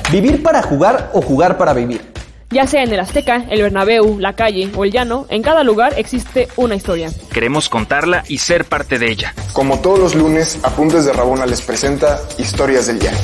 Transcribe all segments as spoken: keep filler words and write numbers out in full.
¿Vivir para jugar o jugar para vivir? Ya sea en el Azteca, el Bernabéu, la calle o el llano, en cada lugar existe una historia. Queremos contarla y ser parte de ella. Como todos los lunes, Apuntes de Rabona les presenta Historias del Llano.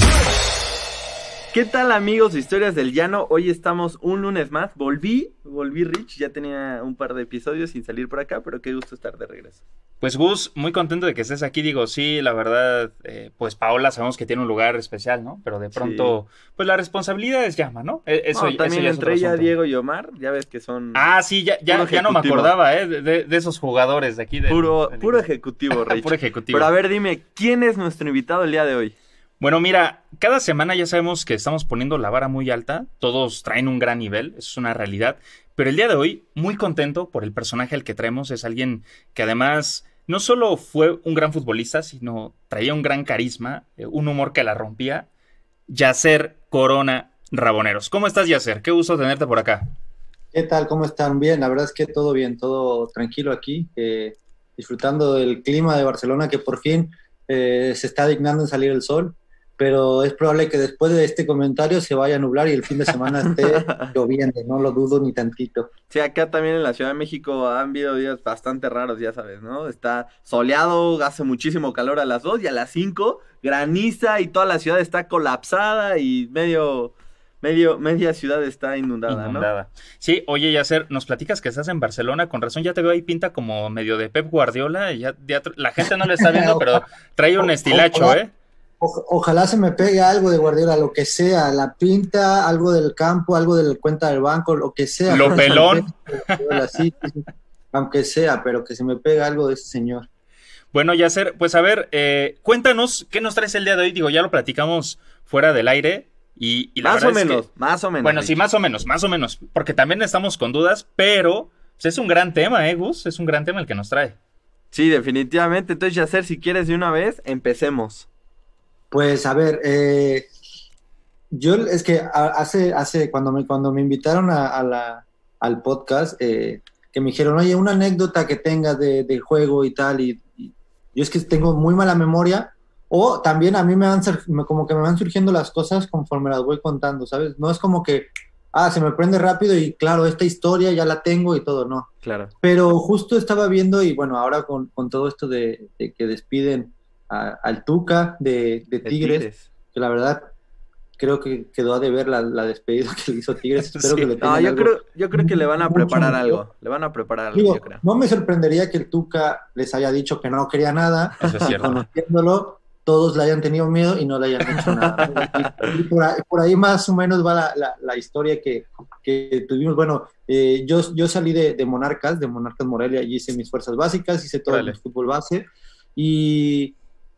¿Qué tal, amigos de Historias del Llano? Hoy estamos un lunes más. Volví, volví Rich, ya tenía un par de episodios sin salir por acá, pero qué gusto estar de regreso. Pues Gus, muy contento de que estés aquí. Digo, sí, la verdad, eh, pues Paola sabemos que tiene un lugar especial, ¿no? Pero de pronto, sí. Pues la responsabilidad es llama, ¿no? Eso, no, también eso entre ella, Diego y Omar, ya ves que son... Ah, sí, ya, ya, ya no me acordaba, ¿eh? De, de, de esos jugadores de aquí. De, puro, de puro ejecutivo, Rich. Puro ejecutivo. Pero a ver, dime, ¿quién es nuestro invitado el día de hoy? Bueno, mira, cada semana ya sabemos que estamos poniendo la vara muy alta, todos traen un gran nivel, eso es una realidad, pero el día de hoy, muy contento por el personaje al que traemos, es alguien que además no solo fue un gran futbolista, sino traía un gran carisma, un humor que la rompía, Yacer Corona Raboneros. ¿Cómo estás, Yacer? Qué gusto tenerte por acá. ¿Qué tal? ¿Cómo están? Bien, la verdad es que todo bien, todo tranquilo aquí, eh, disfrutando del clima de Barcelona que por fin eh, se está dignando en salir el sol. Pero es probable que después de este comentario se vaya a nublar y el fin de semana esté lloviendo, no lo dudo ni tantito. Sí, acá también en la Ciudad de México han habido días bastante raros, ya sabes, ¿no? Está soleado, hace muchísimo calor a las dos y a las cinco graniza y toda la ciudad está colapsada y medio... Medio, media ciudad está inundada, inundada, ¿no? Sí, oye, Yacer, nos platicas que estás en Barcelona, con razón ya te veo ahí pinta como medio de Pep Guardiola, y ya, ya la gente no lo está viendo, pero trae un estilacho, ¿eh? O, ojalá se me pegue algo de Guardiola, lo que sea, la pinta, algo del campo, algo de la cuenta del banco, lo que sea. Lo pelón. Sí, aunque sea, pero que se me pegue algo de ese señor. Bueno, Yacer, pues a ver, eh, cuéntanos, ¿qué nos traes el día de hoy? Digo, ya lo platicamos fuera del aire. Y, y la más verdad o menos, es que, más o menos. Bueno, sí, más o menos, más o menos, porque también estamos con dudas, pero pues es un gran tema, ¿eh, Gus? Es un gran tema el que nos trae. Sí, definitivamente. Entonces, Yacer, si quieres de una vez, empecemos. Pues, a ver, eh, yo es que hace, hace cuando me, cuando me invitaron a, a la, al podcast, eh, que me dijeron, oye, una anécdota que tengas de, del juego y tal, y, y yo es que tengo muy mala memoria. O también a mí me van, como que me van surgiendo las cosas conforme las voy contando, ¿sabes? No es como que, ah, se me prende rápido y claro, esta historia ya la tengo y todo, no. Claro. Pero justo estaba viendo y bueno, ahora con, con todo esto de, de que despiden a, al Tuca de, de, Tigres, de Tigres, que la verdad creo que quedó a deber la, la despedida que le hizo Tigres. Espero sí. que le tengan no, yo algo, creo, yo creo que le van a preparar algo. Le van a preparar algo, Digo, yo creo. No me sorprendería que el Tuca les haya dicho que no quería nada. Eso es cierto. Conociéndolo, todos le hayan tenido miedo y no le hayan hecho nada. Y, y por, ahí, por ahí más o menos va la, la, la historia que, que tuvimos. Bueno, eh, yo, yo salí de, de Monarcas, de Monarcas Morelia, allí hice mis fuerzas básicas, hice todo vale. el fútbol base, y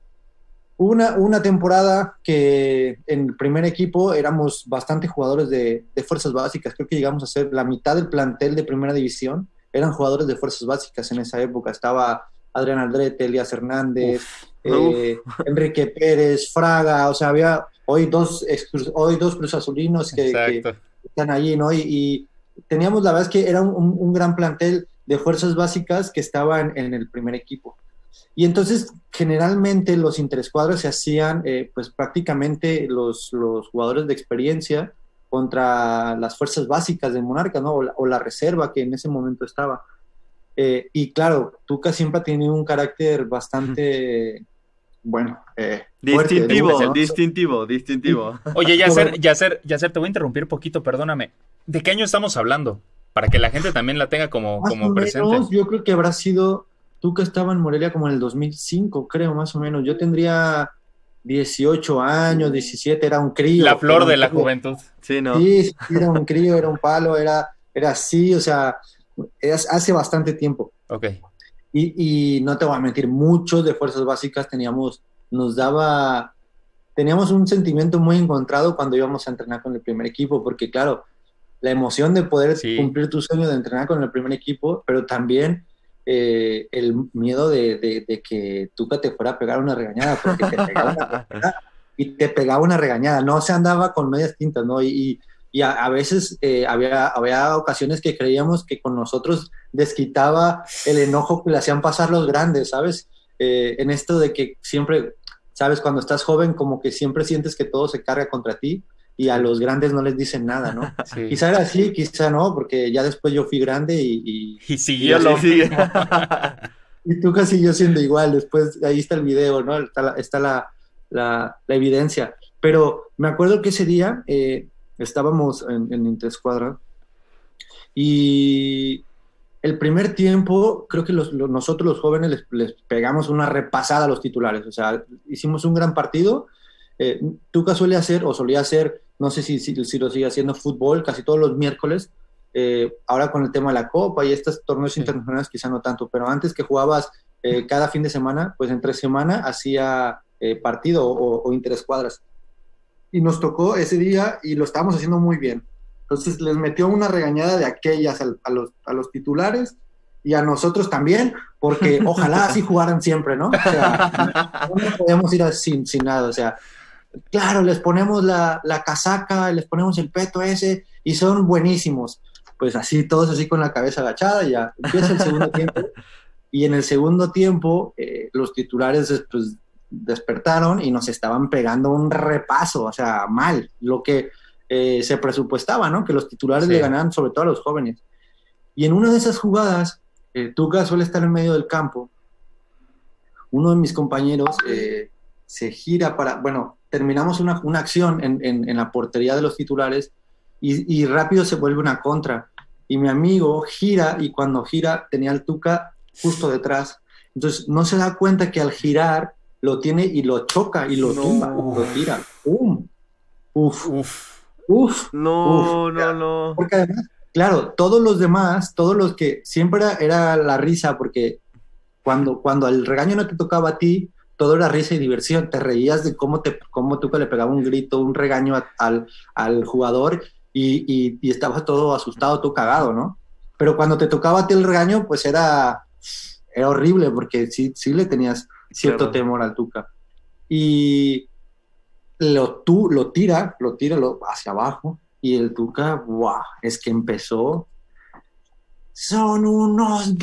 una, una temporada que en el primer equipo éramos bastante jugadores de, de fuerzas básicas, creo que llegamos a ser la mitad del plantel de primera división, eran jugadores de fuerzas básicas en esa época, estaba Adrián Aldrete, Elías Hernández, Uf. Eh, Enrique Pérez, Fraga, o sea, había hoy dos, hoy dos cruzazulinos que, que están allí, ¿no? Y, y teníamos, la verdad es que era un, un gran plantel de fuerzas básicas que estaban en el primer equipo. Y entonces, generalmente los interescuadros se hacían, eh, pues prácticamente los, los jugadores de experiencia contra las fuerzas básicas de Monarcas, ¿no? O la, o la reserva que en ese momento estaba. Eh, y claro, Tuca siempre ha tenido un carácter bastante... Bueno, eh, distintivo, fuerte, ¿no? distintivo, distintivo. Oye, Yacer, Yacer, Yacer, te voy a interrumpir poquito, perdóname. ¿De qué año estamos hablando? Para que la gente también la tenga como, como más presente. Menos, yo creo que habrá sido, Tuca estaba en Morelia como en el dos mil cinco, creo, más o menos. Yo tendría dieciocho años, diecisiete, era un crío. La flor de crío. la juventud. Sí, ¿no? Sí, sí, era un crío, era un palo, era, era así, o sea, hace bastante tiempo. Ok. Y, y no te voy a mentir, muchos de fuerzas básicas teníamos, nos daba, teníamos un sentimiento muy encontrado cuando íbamos a entrenar con el primer equipo, porque claro, la emoción de poder sí. cumplir tu sueño de entrenar con el primer equipo, pero también eh, el miedo de, de, de que Tuca te fuera a pegar una regañada, porque te pegaba una regañada, y te pegaba una regañada, no se andaba con medias tintas, ¿no? Y, y Y a, a veces eh, había, había ocasiones que creíamos que con nosotros desquitaba el enojo que le hacían pasar los grandes, ¿sabes? Eh, en esto de que siempre, ¿sabes? Cuando estás joven, como que siempre sientes que todo se carga contra ti. y a los grandes no les dicen nada, ¿no? Sí. Quizá era así, quizá no, porque ya después yo fui grande y... Y, y siguió y lo sigue. y tú casi yo siendo igual, después ahí está el video, ¿no? Está la, está la, la, la evidencia. Pero me acuerdo que ese día eh, estábamos en, en Interescuadra y el primer tiempo, creo que los, los, nosotros los jóvenes les, les pegamos una repasada a los titulares, o sea, hicimos un gran partido. Eh, Tuca suele hacer, o solía hacer, no sé si, si, si lo sigue haciendo, fútbol casi todos los miércoles, eh, ahora con el tema de la Copa y estos torneos sí. internacionales quizá no tanto, pero antes que jugabas eh, cada fin de semana, pues entre semana hacía eh, partido o, o interescuadras. Y nos tocó ese día y lo estábamos haciendo muy bien. Entonces les metió una regañada de aquellas a, a, los, a los titulares y a nosotros también, porque ojalá así jugaran siempre, ¿no? O sea, no podemos ir sin, sin nada, o sea, claro, les ponemos la, la casaca, les ponemos el peto ese y son buenísimos. Pues así, todos así con la cabeza agachada, y ya empieza el segundo tiempo. Y en el segundo tiempo, eh, los titulares pues, despertaron y nos estaban pegando un repaso, o sea, mal, lo que eh, se presupuestaba, ¿no? Que los titulares sí. le ganaran sobre todo a los jóvenes. Y en una de esas jugadas, eh, Tuca suele estar en medio del campo. Uno de mis compañeros eh, se gira para, bueno, terminamos una, una acción en, en, en la portería de los titulares y, y rápido se vuelve una contra. Y mi amigo gira y cuando gira tenía al Tuca justo detrás. Entonces no se da cuenta que al girar lo tiene y lo choca y lo no. tumba, lo tira. ¡Pum! Uf, uf, uf. No, uf. no, no. Porque además, claro, todos los demás, todos los que siempre era, era la risa, porque cuando, cuando el regaño no te tocaba a ti, todo era risa y diversión. Te reías de cómo, te, cómo Tuca le pegaba un grito, un regaño a, al, al jugador y, y, y estabas todo asustado, todo cagado, ¿no? Pero cuando te tocaba a ti el regaño, pues era, era horrible porque sí, sí le tenías cierto claro. temor al Tuca. Y lo, tú, lo tira, lo tira lo, hacia abajo y el Tuca, ¡guau! Es que empezó... ¡Son unos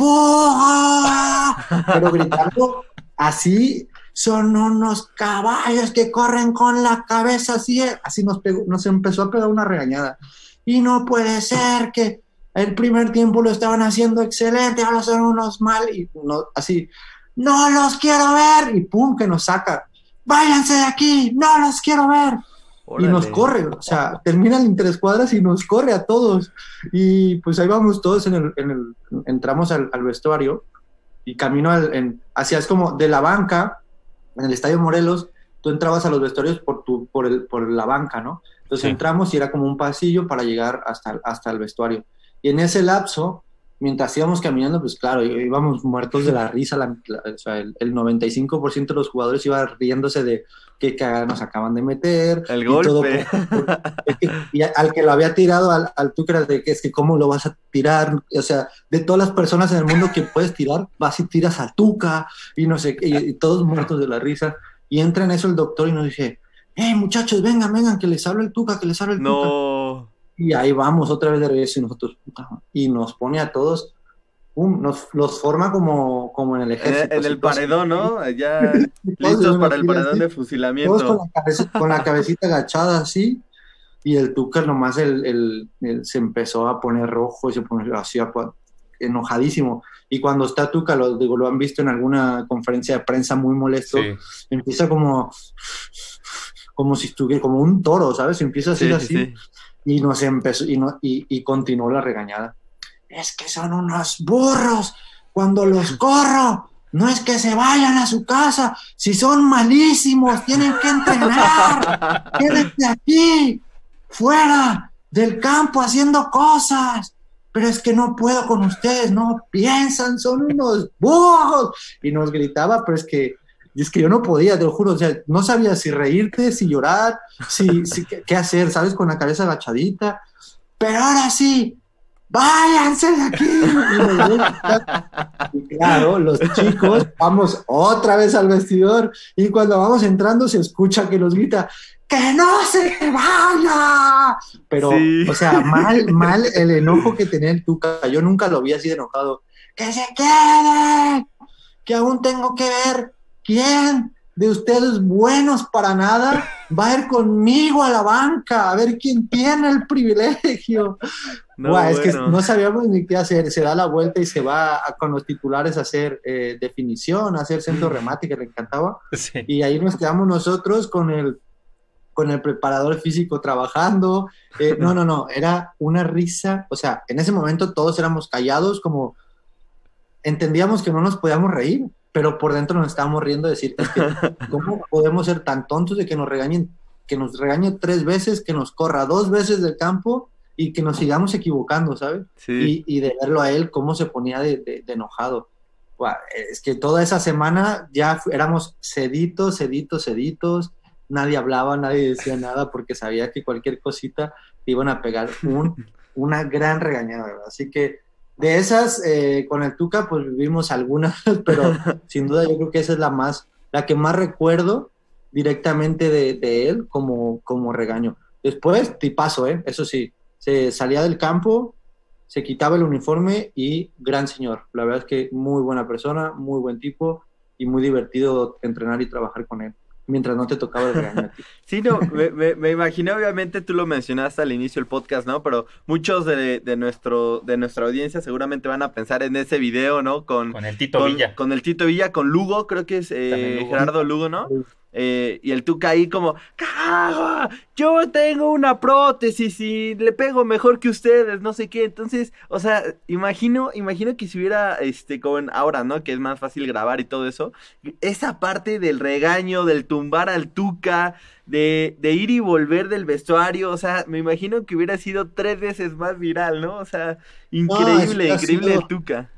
burros! Pero gritando así... Son unos caballos que corren con la cabeza así, así nos, pegó, nos empezó a pegar una regañada. Y no puede ser que el primer tiempo lo estaban haciendo excelente, ahora son unos mal, y no, así, no los quiero ver, y pum, que nos saca, váyanse de aquí, no los quiero ver. Órale. Y nos corre, o sea, termina el interescuadras y nos corre a todos. Y pues ahí vamos todos, en el, en el, entramos al, al vestuario, y camino al, en, hacia, es como de la banca, en el Estadio Morelos, tú entrabas a los vestuarios por, tu, por, el, por la banca, ¿no? Entonces sí. entramos y era como un pasillo para llegar hasta, hasta el vestuario. Y en ese lapso, mientras íbamos caminando, pues claro, íbamos muertos de la risa, la, la, o sea, el, el noventa y cinco por ciento de los jugadores iba riéndose de qué cagada nos acaban de meter. El y golpe. Todo, es que, y al que lo había tirado, al, al Tuca, de que es que cómo lo vas a tirar, o sea, de todas las personas en el mundo que puedes tirar, vas y tiras al Tuca, y no sé qué, y, y todos muertos de la risa. Y entra en eso el doctor y nos dice, hey muchachos, vengan, vengan, que les habla el Tuca, que les habla el no. Tuca. Y ahí vamos otra vez de regreso y nosotros, y nos pone a todos, um, nos los forma como, como en el ejército. En, en el paredón, ¿no? Ya listos para el paredón así, de fusilamiento. Todos con la, cabeza, con la cabecita agachada así, y el Tuca nomás el, el, el, se empezó a poner rojo y se pone así enojadísimo. Y cuando está Tuca, lo, digo, lo han visto en alguna conferencia de prensa muy molesto, sí. empieza como como si estuviera, como un toro, ¿sabes? Empieza a ser sí, así. Sí, sí. Y nos empezó, y, no, y, y continuó la regañada. Es que son unos burros cuando los corro. No es que se vayan a su casa. Si son malísimos, tienen que entrenar. Quédense aquí, fuera del campo, haciendo cosas. Pero es que no puedo con ustedes, no piensan, son unos burros. Y nos gritaba, pero es que Y es que yo no podía, te lo juro, o sea, no sabía si reírte, si llorar, si, si qué, qué hacer, ¿sabes? Con la cabeza agachadita. Pero ahora sí, váyanse de aquí. Y claro, los chicos, vamos otra vez al vestidor y cuando vamos entrando se escucha que nos grita, ¡que no se vaya! Pero, sí. o sea, mal, mal el enojo que tenía el Tuca. Yo nunca lo vi así de enojado. ¡Que se quede! Que aún tengo que ver quién de ustedes buenos para nada va a ir conmigo a la banca, a ver quién tiene el privilegio. No, Buah, es bueno. que no sabíamos ni qué hacer, se da la vuelta y se va a, con los titulares a hacer eh, definición, a hacer centro remate, que le encantaba, sí. Y ahí nos quedamos nosotros con el, con el preparador físico trabajando, eh, no, no, no, era una risa, o sea, en ese momento todos éramos callados, como entendíamos que no nos podíamos reír, pero por dentro nos estábamos riendo de decir, es que, ¿cómo podemos ser tan tontos de que nos regañen, que nos regañe tres veces, que nos corra dos veces del campo y que nos sigamos equivocando, ¿sabes? Sí. Y, y de verlo a él, cómo se ponía de, de, de enojado. Buah, es que toda esa semana ya éramos ceditos, ceditos, ceditos, nadie hablaba, nadie decía nada, porque sabía que cualquier cosita te iban a pegar un, una gran regañada, ¿verdad? Así que de esas, eh, con el Tuca, pues vivimos algunas, pero sin duda yo creo que esa es la más, la que más recuerdo directamente de, de él como, como regaño. Después, tipazo, ¿eh? Eso sí, se salía del campo, se quitaba el uniforme y gran señor. La verdad es que muy buena persona, muy buen tipo y muy divertido entrenar y trabajar con él, mientras no te tocaba el regaño. Sí, no, me, me, me imaginé, obviamente tú lo mencionaste al inicio del podcast, ¿no? Pero muchos de, de nuestro de nuestra audiencia seguramente van a pensar en ese video, ¿no? Con, con el Tito con, Villa. Con el Tito Villa, con Lugo, creo que es eh, Lugo. Gerardo Lugo, ¿no? Sí. Eh, y el Tuca ahí como, ¡cago! Yo tengo una prótesis y le pego mejor que ustedes, no sé qué. Entonces, o sea, imagino, imagino que si hubiera, este, como en ahora, ¿no? Que es más fácil grabar y todo eso. Esa parte del regaño, del tumbar al Tuca, de, de ir y volver del vestuario, o sea, me imagino que hubiera sido tres veces más viral, ¿no? O sea, increíble, no, increíble sido... el Tuca.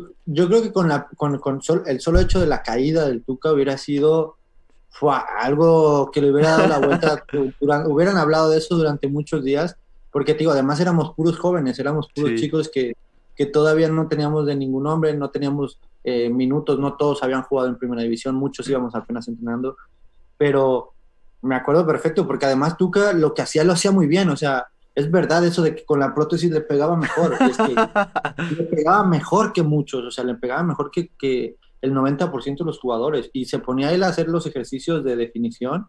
Yo creo que con, la, con, con sol, el solo hecho de la caída del Tuca hubiera sido... Fue algo que le hubiera dado la vuelta, durante, hubieran hablado de eso durante muchos días, porque te digo, además éramos puros jóvenes, éramos puros sí. chicos que, que todavía no teníamos de ningún nombre, no teníamos eh, minutos, no todos habían jugado en primera división, muchos íbamos apenas entrenando, pero me acuerdo perfecto, porque además Tuca lo que hacía lo hacía muy bien, o sea, es verdad eso de que con la prótesis le pegaba mejor, es que le pegaba mejor que muchos, o sea, le pegaba mejor que... que el noventa por ciento de los jugadores, y se ponía él a hacer los ejercicios de definición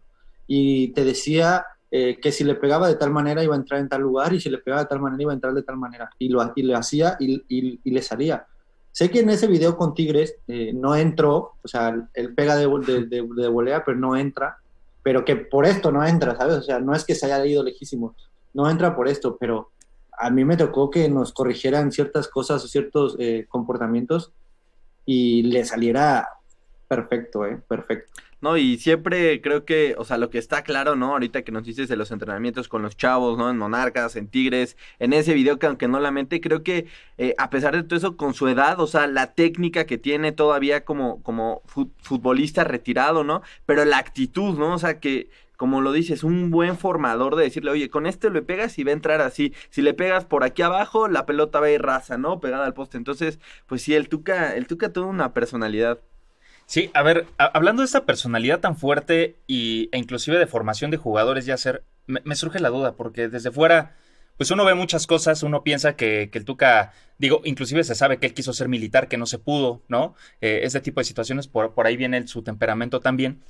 y te decía eh, que si le pegaba de tal manera iba a entrar en tal lugar y si le pegaba de tal manera iba a entrar de tal manera, y lo, y lo hacía y, y, y le salía. Sé que en ese video con Tigres eh, no entró, o sea, él pega de, de, de, de volea, pero no entra, pero que por esto no entra, ¿sabes? O sea, no es que se haya ido lejísimo, no entra por esto, pero a mí me tocó que nos corrigieran ciertas cosas o ciertos eh, comportamientos y le saliera perfecto, ¿eh? Perfecto. No, y siempre creo que, o sea, lo que está claro, ¿no? Ahorita que nos dices de los entrenamientos con los chavos, ¿no? En Monarcas, en Tigres, en ese video que aunque no la mente, creo que eh, a pesar de todo eso, con su edad, o sea, la técnica que tiene todavía como, como futbolista retirado, ¿no? Pero la actitud, ¿no? O sea, que... como lo dices, un buen formador de decirle, oye, con este le pegas y va a entrar así. Si le pegas por aquí abajo, la pelota va a ir rasa, ¿no? Pegada al poste. Entonces, pues sí, el Tuca, el Tuca tuvo una personalidad. Sí, a ver, a, hablando de esa personalidad tan fuerte y, e inclusive de formación de jugadores, Yasser, me, me surge la duda, porque desde fuera, pues uno ve muchas cosas, uno piensa que, que el Tuca, digo, inclusive se sabe que él quiso ser militar, que no se pudo, ¿no? Eh, ese tipo de situaciones, por, por ahí viene el, su temperamento también.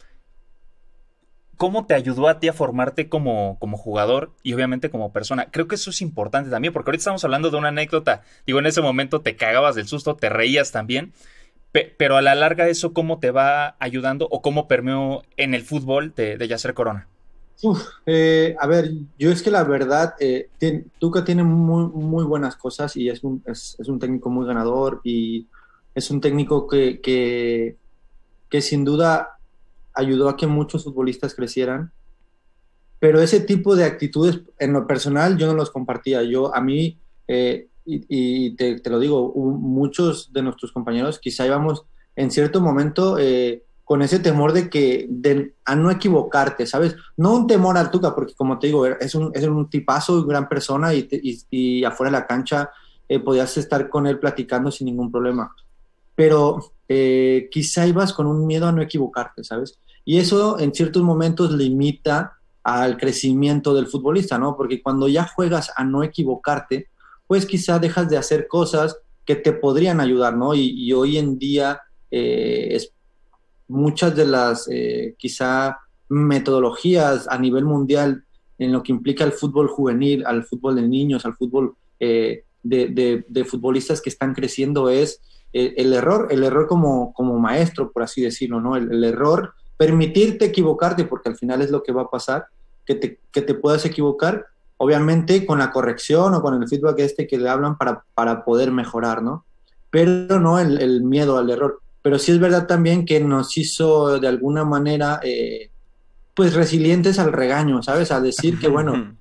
¿Cómo te ayudó a ti a formarte como, como jugador y obviamente como persona? Creo que eso es importante también, porque ahorita estamos hablando de una anécdota. Digo, en ese momento te cagabas del susto, te reías también, pe- pero a la larga eso, ¿cómo te va ayudando o cómo permeó en el fútbol de, de Yasser Corona? Uf, eh, a ver, yo es que la verdad, eh, tiene, Tuca tiene muy, muy buenas cosas y es un, es, es un técnico muy ganador y es un técnico que, que, que sin duda ayudó a que muchos futbolistas crecieran, pero ese tipo de actitudes, en lo personal, yo no los compartía. Yo, a mí, eh, y, y te, te lo digo, muchos de nuestros compañeros quizá íbamos en cierto momento eh, con ese temor de que, de, a no equivocarte, ¿sabes? No un temor al Tuca, porque como te digo, es un, es un tipazo, gran persona, y, te, y, y afuera de la cancha eh, podías estar con él platicando sin ningún problema. Pero eh, quizá ibas con un miedo a no equivocarte, ¿sabes? Y eso en ciertos momentos limita al crecimiento del futbolista, ¿no? Porque cuando ya juegas a no equivocarte, pues quizá dejas de hacer cosas que te podrían ayudar, ¿no? Y, y hoy en día eh, es, muchas de las eh, quizá metodologías a nivel mundial en lo que implica el fútbol juvenil, al fútbol de niños, al fútbol eh, de, de, de futbolistas que están creciendo es eh, el error, el error como, como maestro, por así decirlo, ¿no? El, el error, permitirte equivocarte, porque al final es lo que va a pasar, que te, que te puedas equivocar, obviamente con la corrección o con el feedback este que le hablan para, para poder mejorar, ¿no? Pero no el, el miedo al error. Pero sí es verdad también que nos hizo de alguna manera... Eh, pues resilientes al regaño, ¿sabes? A decir que, bueno,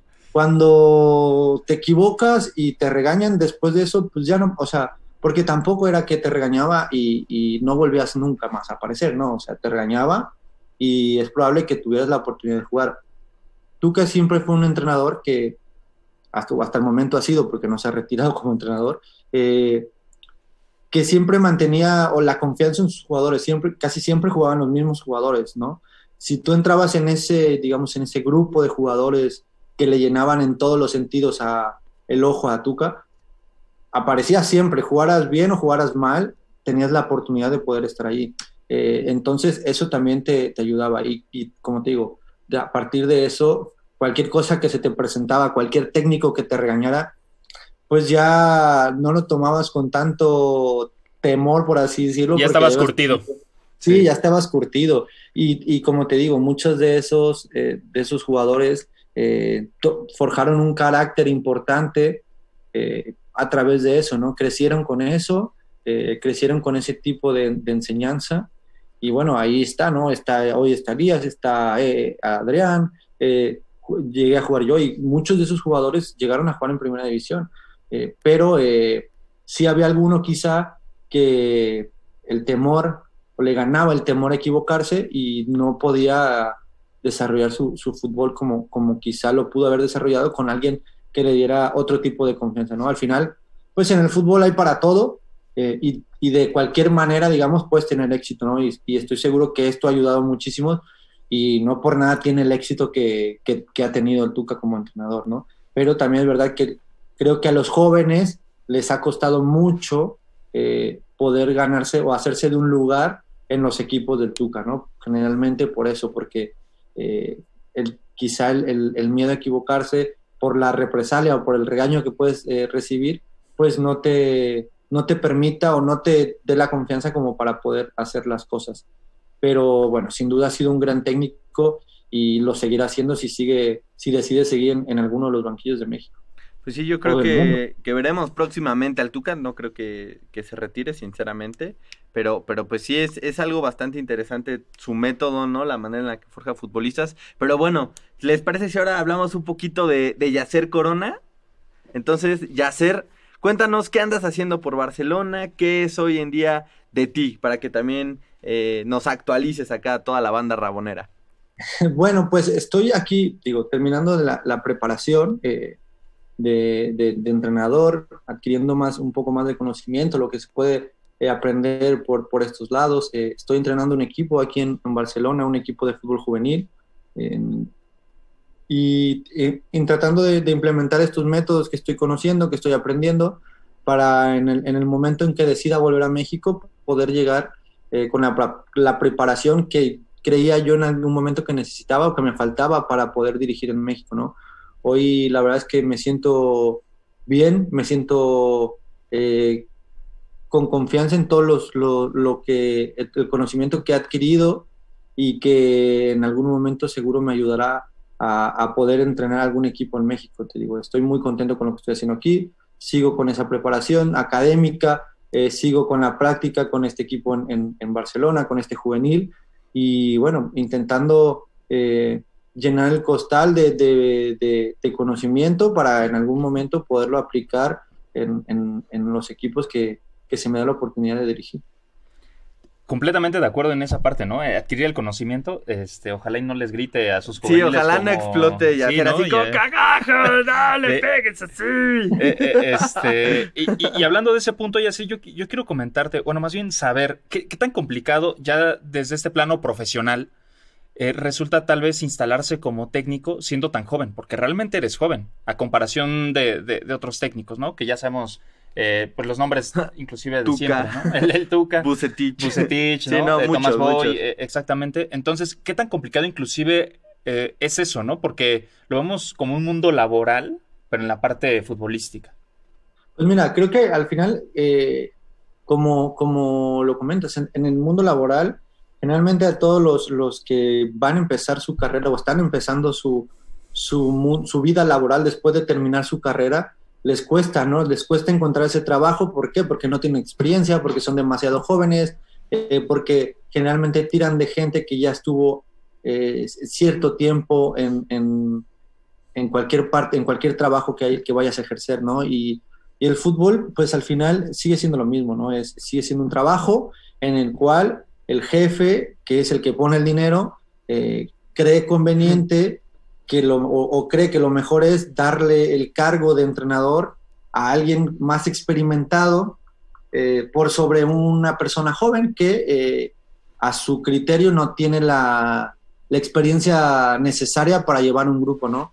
cuando te equivocas y te regañan después de eso, pues ya no, o sea, porque tampoco era que te regañaba y, y no volvías nunca más a aparecer, ¿no? O sea, te regañaba y es probable que tuvieras la oportunidad de jugar. Tuca siempre fue un entrenador que, hasta, hasta el momento ha sido, porque no se ha retirado como entrenador, eh, que siempre mantenía o la confianza en sus jugadores, siempre, casi siempre jugaban los mismos jugadores, ¿no? Si tú entrabas en ese, digamos, en ese grupo de jugadores que le llenaban en todos los sentidos a, el ojo a Tuca, aparecía siempre, jugaras bien o jugaras mal, tenías la oportunidad de poder estar allí. Eh, entonces, eso también te, te ayudaba. Y, y, como te digo, de, a partir de eso, cualquier cosa que se te presentaba, cualquier técnico que te regañara, pues ya no lo tomabas con tanto temor, por así decirlo. Ya estabas curtido. Sí, sí, ya estabas curtido. Y, y como te digo, muchos de esos, eh, de esos jugadores eh, to- forjaron un carácter importante eh, a través de eso, ¿no? Crecieron con eso, eh, crecieron con ese tipo de, de enseñanza. Y bueno, ahí está, ¿no? Está, hoy está Elías, está eh, Adrián, eh, llegué a jugar yo y muchos de esos jugadores llegaron a jugar en primera división. Eh, pero eh, sí había alguno quizá que el temor o le ganaba el temor a equivocarse y no podía desarrollar su, su fútbol como, como quizá lo pudo haber desarrollado con alguien que le diera otro tipo de confianza, ¿no? Al final, pues en el fútbol hay para todo eh, y, y de cualquier manera, digamos, puedes tener éxito, ¿no? Y, y estoy seguro que esto ha ayudado muchísimo y no por nada tiene el éxito que, que, que ha tenido el Tuca como entrenador, ¿no? Pero también es verdad que creo que a los jóvenes les ha costado mucho eh, poder ganarse o hacerse de un lugar en los equipos del Tuca, ¿no? Generalmente por eso, porque eh, el, quizá el, el, el miedo a equivocarse por la represalia o por el regaño que puedes eh, recibir, pues no te, no te permita o no te dé la confianza como para poder hacer las cosas. Pero bueno, sin duda ha sido un gran técnico y lo seguirá haciendo si, sigue, si decide seguir en, en alguno de los banquillos de México. Pues sí, yo creo que, que veremos próximamente al Tuca, no creo que, que se retire, sinceramente, pero, pero pues sí es, es algo bastante interesante su método, ¿no? La manera en la que forja futbolistas, pero bueno, ¿les parece si ahora hablamos un poquito de, de Yacer Corona? Entonces, Yacer, cuéntanos qué andas haciendo por Barcelona, qué es hoy en día de ti, para que también eh, nos actualices acá toda la banda rabonera. Bueno, pues estoy aquí, digo, terminando de la, la preparación, eh, De, de, de entrenador, adquiriendo más, un poco más de conocimiento, lo que se puede eh, aprender por, por estos lados. Eh, estoy entrenando un equipo aquí en, en Barcelona, un equipo de fútbol juvenil, eh, y, y, y tratando de, de implementar estos métodos que estoy conociendo, que estoy aprendiendo, para en el, en el momento en que decida volver a México, poder llegar eh, con la, la preparación que creía yo en algún momento que necesitaba o que me faltaba para poder dirigir en México, ¿no? Hoy la verdad es que me siento bien, me siento eh, con confianza en todo los, lo, lo que, el conocimiento que he adquirido y que en algún momento seguro me ayudará a, a poder entrenar algún equipo en México. Te digo, estoy muy contento con lo que estoy haciendo aquí, sigo con esa preparación académica, eh, sigo con la práctica con este equipo en, en, en Barcelona, con este juvenil y bueno, intentando... Eh, llenar el costal de, de, de, de conocimiento para en algún momento poderlo aplicar en, en, en los equipos que, que se me da la oportunidad de dirigir. Completamente de acuerdo en esa parte, ¿no? Adquirir el conocimiento, este, ojalá y no les grite a sus juveniles. Sí, ojalá como... no explote y hacer sí, ¿no? así como, ¡cagajo! ¡Dale, eh, péguense así! Eh, eh, este, y, y, y hablando de ese punto, ya sí, yo, yo quiero comentarte, bueno, más bien saber qué, qué tan complicado ya desde este plano profesional Eh, resulta tal vez instalarse como técnico siendo tan joven, porque realmente eres joven, a comparación de, de, de otros técnicos, ¿no? Que ya sabemos eh, pues los nombres inclusive de Tuca. siempre, ¿no? El, el Tuca, Bucetich. Bucetich, ¿no? Sí, no, de muchos, Tomás Boy, muchos. eh, exactamente. Entonces, ¿qué tan complicado inclusive eh, es eso, ¿no? Porque lo vemos como un mundo laboral, pero en la parte futbolística. Pues mira, creo que al final, eh, como, como lo comentas, en, en el mundo laboral, generalmente a todos los, los que van a empezar su carrera o están empezando su, su, mu- su vida laboral después de terminar su carrera, les cuesta, ¿no? Les cuesta encontrar ese trabajo. ¿Por qué? Porque no tienen experiencia, porque son demasiado jóvenes, eh, porque generalmente tiran de gente que ya estuvo eh, cierto tiempo en, en, en cualquier parte, en cualquier trabajo que, hay, que vayas a ejercer, ¿no? Y, y el fútbol, pues al final sigue siendo lo mismo, ¿no? Es, sigue siendo un trabajo en el cual el jefe, que es el que pone el dinero, eh, cree conveniente que lo, o, o cree que lo mejor es darle el cargo de entrenador a alguien más experimentado eh, por sobre una persona joven que eh, a su criterio no tiene la, la experiencia necesaria para llevar un grupo, ¿no?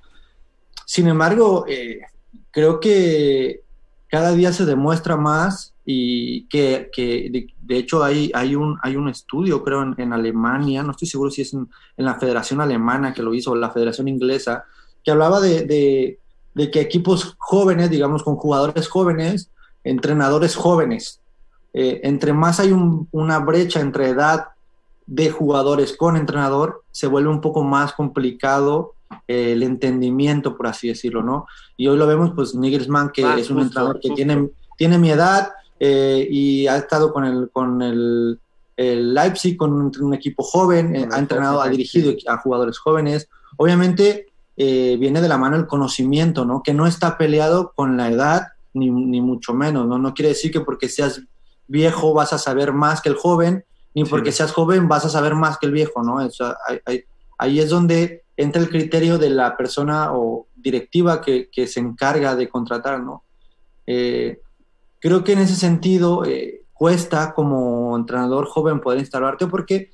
Sin embargo, eh, creo que cada día se demuestra más y que, que de, de hecho hay, hay, un, hay un estudio, creo, en, en Alemania, no estoy seguro si es en, en la Federación Alemana que lo hizo, o la Federación Inglesa, que hablaba de, de, de que equipos jóvenes, digamos, con jugadores jóvenes, entrenadores jóvenes, eh, entre más hay un, una brecha entre edad de jugadores con entrenador, se vuelve un poco más complicado eh, el entendimiento, por así decirlo, ¿no? Y hoy lo vemos, pues Nagelsmann, que Ah, es un justo, entrenador que justo. tiene, tiene mi edad eh, y ha estado con el, con el, el Leipzig, con un, un equipo joven, eh, Con ha el entrenado, ha Hoffenheim, dirigido sí. a jugadores jóvenes. Obviamente eh, viene de la mano el conocimiento, ¿no? Que no está peleado con la edad, ni, ni mucho menos, ¿no? No quiere decir que porque seas viejo vas a saber más que el joven, ni Sí. porque seas joven vas a saber más que el viejo, ¿no? O sea, hay, hay, ahí es donde entra el criterio de la persona o directiva que, que se encarga de contratar, ¿no? Eh, creo que en ese sentido eh, cuesta como entrenador joven poder instalarte porque,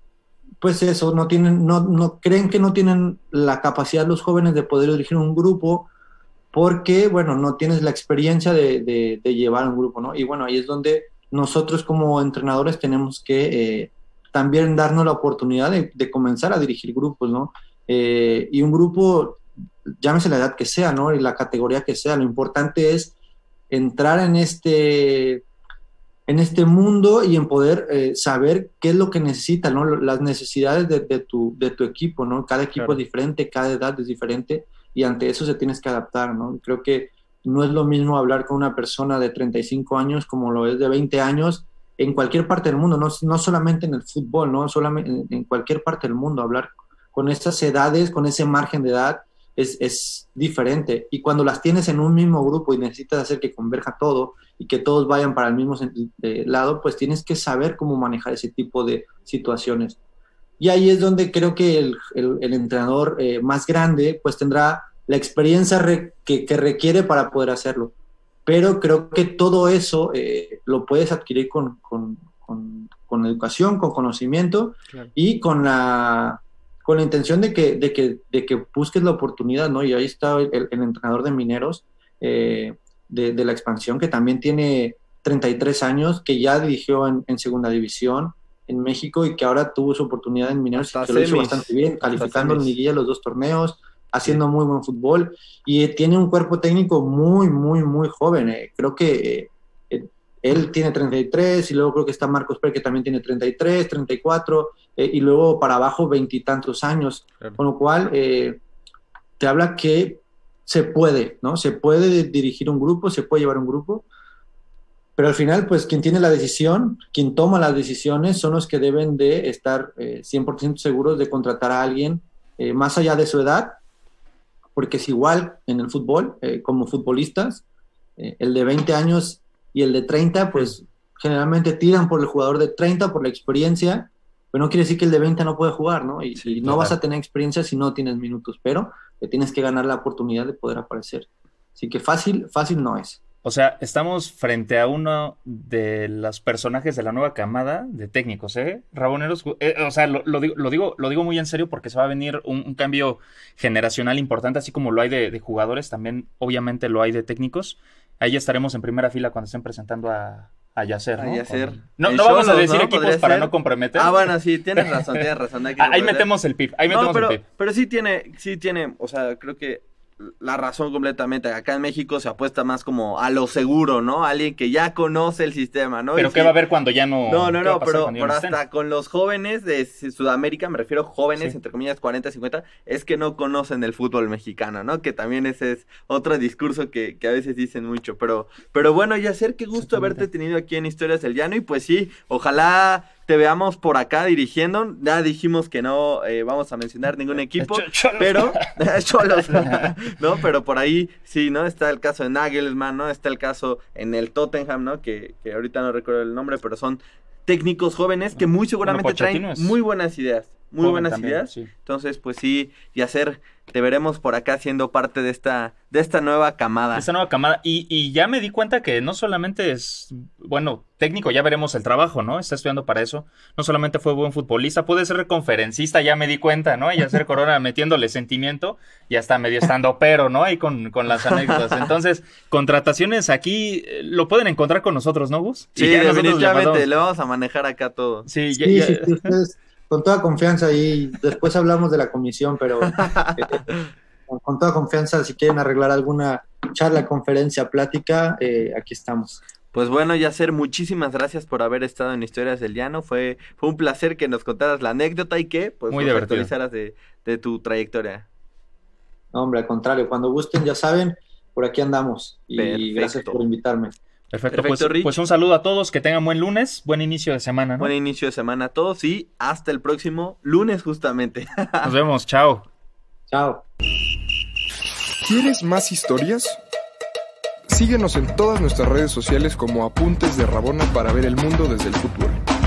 pues eso, no tienen, no, no creen que no tienen la capacidad los jóvenes de poder dirigir un grupo porque, bueno, no tienes la experiencia de, de, de llevar un grupo, ¿no? Y bueno, ahí es donde nosotros como entrenadores tenemos que eh, también darnos la oportunidad de, de comenzar a dirigir grupos, ¿no? Eh, y un grupo, llámese la edad que sea, ¿no? Y la categoría que sea, lo importante es entrar en este, en este mundo y en poder eh, saber qué es lo que necesita, ¿no? Las necesidades de, de, tu, de tu equipo, ¿no? Cada equipo Claro. es diferente, cada edad es diferente y ante eso se tienes que adaptar, ¿no? Creo que no es lo mismo hablar con una persona de treinta y cinco años como lo es de veinte años en cualquier parte del mundo, no, no solamente en el fútbol, ¿no? Solamente en, en cualquier parte del mundo, hablar con estas edades, con ese margen de edad, es, es diferente. Y cuando las tienes en un mismo grupo y necesitas hacer que converja todo y que todos vayan para el mismo eh, lado, pues tienes que saber cómo manejar ese tipo de situaciones. Y ahí es donde creo que el, el, el entrenador eh, más grande pues tendrá la experiencia re, que, que requiere para poder hacerlo. Pero creo que todo eso eh, lo puedes adquirir con, con, con, con educación, con conocimiento Claro. y con la, con la intención de que, de, que, de que busques la oportunidad, ¿no? Y ahí está el, el entrenador de Mineros eh, de, de la expansión, que también tiene treinta y tres años, que ya dirigió en, en segunda división en México y que ahora tuvo su oportunidad en Mineros, Hasta que lo hizo semis, bastante bien, hasta calificando en semis. liguilla los dos torneos, haciendo muy buen fútbol y tiene un cuerpo técnico muy, muy, muy joven. Eh. Creo que eh, él tiene treinta y tres y luego creo que está Marcos Pérez que también tiene treinta y tres, treinta y cuatro eh, y luego para abajo veintitantos años, Claro. con lo cual eh, te habla que se puede, ¿no? Se puede dirigir un grupo, se puede llevar un grupo, pero al final, pues quien tiene la decisión, quien toma las decisiones son los que deben de estar eh, cien por ciento seguros de contratar a alguien eh, más allá de su edad, porque es igual en el fútbol, eh, como futbolistas, eh, el de veinte años y el de treinta, pues sí, generalmente tiran por el jugador de treinta, por la experiencia, pero no quiere decir que el de veinte no puede jugar, ¿no? Y, Sí, y no total. vas a tener experiencia si no tienes minutos, pero te tienes que ganar la oportunidad de poder aparecer. Así que fácil, fácil no es. O sea, estamos frente a uno de los personajes de la nueva camada de técnicos, ¿eh? Raboneros, eh, o sea, lo, lo, digo, lo, digo, lo digo muy en serio porque se va a venir un, un cambio generacional importante, así como lo hay de, de jugadores, también obviamente lo hay de técnicos. ahí estaremos en primera fila cuando estén presentando a, a Yacer, ¿no? A Yacer. Con... No, El no vamos Xolos, a decir ¿no? equipos Podría para ser. no comprometer. Ah, bueno, sí, tienes razón, tienes razón. Hay que ahí comprometer. metemos el pip, ahí metemos no, pero, el pip. pero sí tiene, sí tiene, o sea, creo que la razón completamente. Acá en México se apuesta más como a lo seguro, ¿no? Alguien que ya conoce el sistema, ¿no? Pero Y ¿qué sí, va a haber cuando ya no? No, no, ¿qué va a no, pasar pero, cuando ya pero no estén? hasta con los jóvenes de Sudamérica, me refiero jóvenes, Sí. entre comillas, cuarenta, cincuenta, es que no conocen el fútbol mexicano, ¿no? Que también ese es otro discurso que, que a veces dicen mucho, pero, pero bueno, Yacer, qué gusto haberte tenido aquí en Historias del Llano, y pues sí, ojalá te veamos por acá dirigiendo. Ya dijimos que no eh, vamos a mencionar ningún equipo, Ch- Xolos. pero Xolos, ¿no? Pero por ahí sí, ¿no? Está el caso de Nagelsmann, ¿no? Está el caso en el Tottenham, ¿no? Que, que ahorita no recuerdo el nombre, pero son técnicos jóvenes que muy seguramente Bueno, traen Pochettino es muy buenas ideas, muy joven buenas también, ideas. sí. Entonces, pues sí, Yacer, te veremos por acá siendo parte de esta de esta nueva camada. Esta nueva camada. Y, y ya me di cuenta que no solamente es, bueno, técnico, ya veremos el trabajo, ¿no? Está estudiando para eso. No solamente fue buen futbolista, puede ser conferencista, ya me di cuenta, ¿no? Y hacer Corona metiéndole sentimiento, ya está medio estando pero, ¿no? Ahí con, con las anécdotas. Entonces, contrataciones aquí eh, lo pueden encontrar con nosotros, ¿no, Gus? Sí, Y ya nosotros le definitivamente, mandamos- le vamos a manejar acá todo. Sí, ya- Sí, ya- sí, sí, ustedes con toda confianza y después hablamos de la comisión, pero eh, con, con toda confianza, si quieren arreglar alguna charla, conferencia, plática, eh, aquí estamos. Pues bueno, Yacer, muchísimas gracias por haber estado en Historias del Llano. Fue, fue un placer que nos contaras la anécdota y que pues, Muy nos divertido. actualizaras de, de tu trayectoria. No, hombre, al contrario, cuando gusten, ya saben, por aquí andamos. Y Perfecto. gracias por invitarme. Perfecto, Perfecto, pues, Rich. pues un saludo a todos, que tengan buen lunes, buen inicio de semana, ¿no? Buen inicio de semana a todos y hasta el próximo lunes justamente. Nos vemos, chao. Chao. ¿Quieres más historias? Síguenos en todas nuestras redes sociales como Apuntes de Rabona para ver el mundo desde el fútbol.